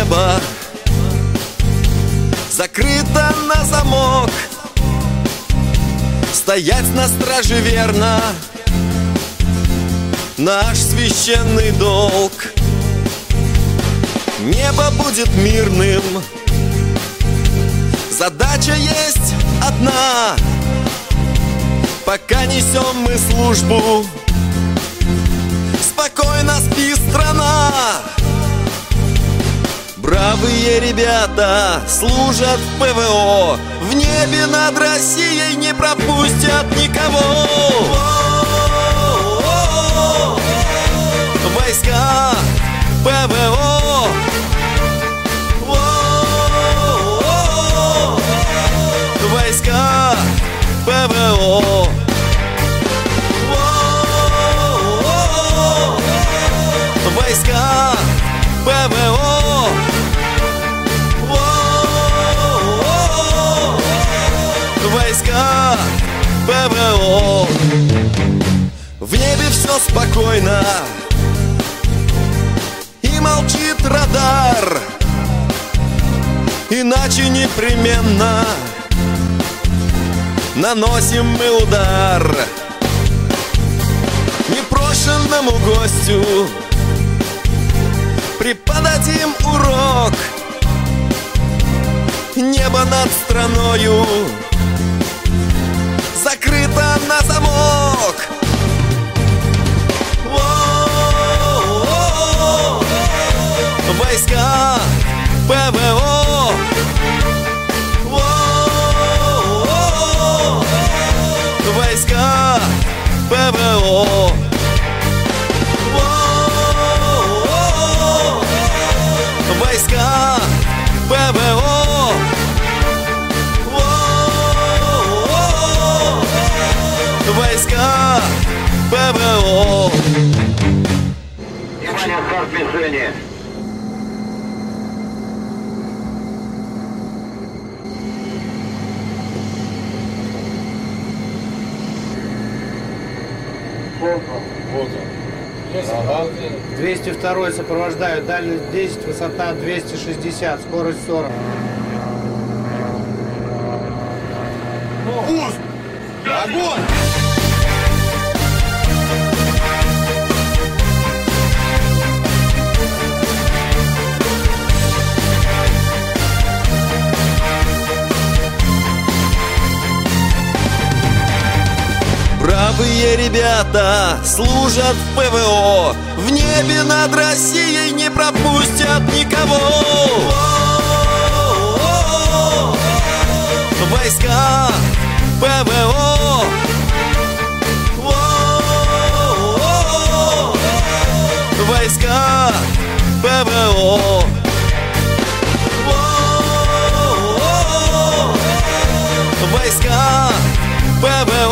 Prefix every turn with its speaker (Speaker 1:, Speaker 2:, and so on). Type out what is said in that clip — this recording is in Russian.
Speaker 1: небо закрыто на замок. Стоять на страже верно наш священный долг. Небо будет мирным, задача есть одна. Пока несем мы службу, спокойно спи, страна. Бравые ребята служат в ПВО, в небе над Россией не пропустят никого. Войска ПВО, войска ПВО, войска ПВО, войска ПВО. В небе все спокойно, и молчит радар, иначе непременно наносим мы удар. Непрошенному гостю преподадим урок. Небо над страною закрыто на замок. Войска ПВО, войска ПВО, войска ПВО, войска ПВО.
Speaker 2: Внимание, старт движения.
Speaker 3: Вот он. Ага. 202 сопровождаю, дальность 10, высота 260, скорость 40.
Speaker 4: Пуск! Огонь!
Speaker 1: Бравые ребята служат в ПВО, в небе над Россией не пропустят никого. Войска ПВО, войска ПВО, войска ПВО,